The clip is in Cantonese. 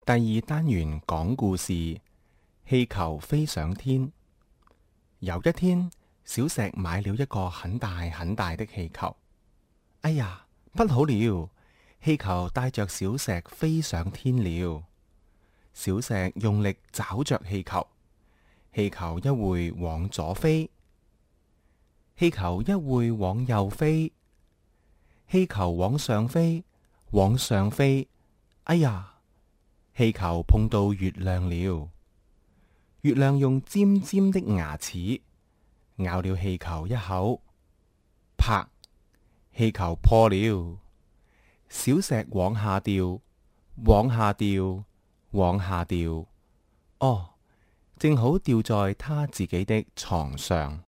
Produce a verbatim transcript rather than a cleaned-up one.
第二單元講故事，氣球飛上天。有一天，小石買了一個很大很大的氣球。哎呀，不好了！氣球帶着小石飛上天了。小石用力抓着氣球，氣球一會往左飛，氣球一會往右飛，氣球往上飛，往上飛。哎呀！氣球碰到月亮了，月亮用尖尖的牙齒咬了氣球一口，啪！氣球破了，小石往下掉，往下掉，往下掉。哦，正好掉在他自己的床上。